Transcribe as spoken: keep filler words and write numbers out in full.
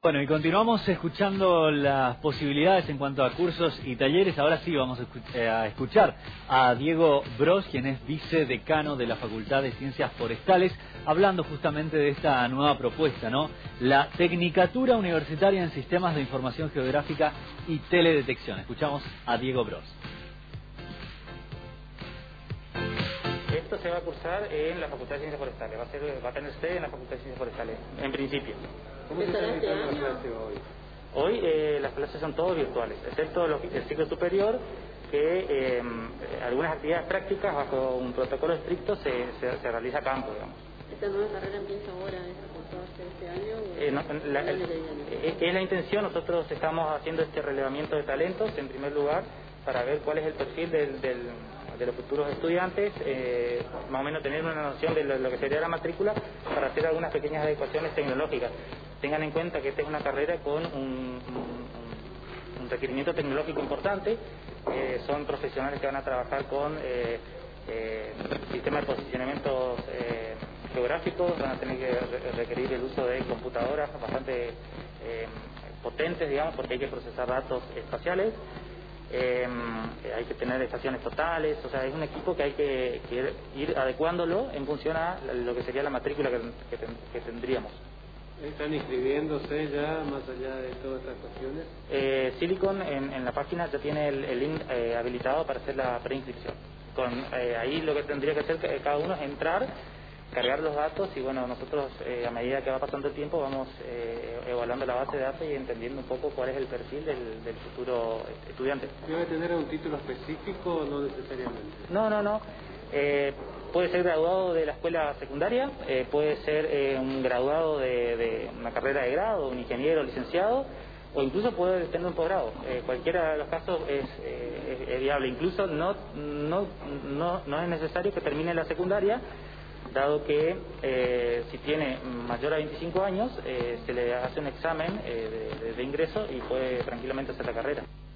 Bueno, y continuamos escuchando las posibilidades en cuanto a cursos y talleres. Ahora sí vamos a, escu eh, a escuchar a Diego Bros, quien es vicedecano de la Facultad de Ciencias Forestales, hablando justamente de esta nueva propuesta, ¿no? La Tecnicatura Universitaria en Sistemas de Información Geográfica y Teledetección. Escuchamos a Diego Bros. Esto se va a cursar en la Facultad de Ciencias Forestales, va a, ser, va a tener sede en la Facultad de Ciencias Forestales, en principio. ¿Cómo se está realizando la clase hoy? Hoy eh, las clases son todas virtuales, excepto los, el ciclo superior, que eh, algunas actividades prácticas bajo un protocolo estricto se, se, se realiza a campo, digamos. ¿Esta nueva carrera empieza ahora, esa cursarse este año? O eh, no, la, el, es, es la intención, nosotros estamos haciendo este relevamiento de talentos en primer lugar para ver cuál es el perfil del, del, de los futuros estudiantes, eh, más o menos tener una noción de lo, lo que sería la matrícula para hacer algunas pequeñas adecuaciones tecnológicas. Tengan en cuenta que esta es una carrera con un, un, un requerimiento tecnológico importante, eh, son profesionales que van a trabajar con eh, eh, sistemas de posicionamiento eh, geográficos, van a tener que re requerir el uso de computadoras bastante eh, potentes, digamos, porque hay que procesar datos espaciales. Eh, hay que tener estaciones totales, o sea, es un equipo que hay que, que ir adecuándolo en función a lo que sería la matrícula que, que, ten, que tendríamos. ¿Están inscribiéndose ya más allá de todas estas cuestiones? Eh, Silicon en, en la página ya tiene el, el link eh, habilitado para hacer la preinscripción. Con, eh, ahí lo que tendría que hacer cada uno es entrar, cargar los datos y bueno, nosotros eh, a medida que va pasando el tiempo vamos eh, evaluando la base de datos y entendiendo un poco cuál es el perfil del, del futuro estudiante. ¿Debe tener un título específico o no necesariamente? No, no, no. Eh, puede ser graduado de la escuela secundaria, eh, puede ser eh, un graduado de, de una carrera de grado, un ingeniero, licenciado, o incluso puede tener un posgrado. Eh, cualquiera de los casos es, eh, es, es viable. Incluso no, no, no, no es necesario que termine la secundaria, dado que eh, si tiene mayor a veinticinco años, eh, se le hace un examen eh, de, de ingreso y puede tranquilamente hacer la carrera.